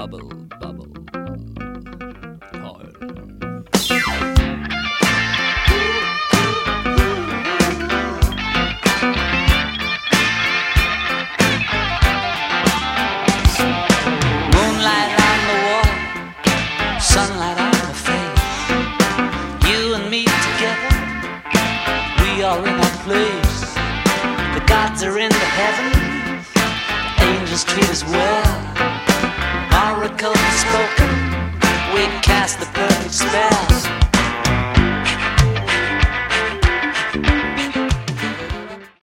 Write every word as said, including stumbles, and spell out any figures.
bubble, bubble. Toil. Moonlight on the wall, sunlight on the face. You and me together, we are in our place. The gods are in the heavens, angels treat us well. Oracles have spoken, we cast the perfect spell.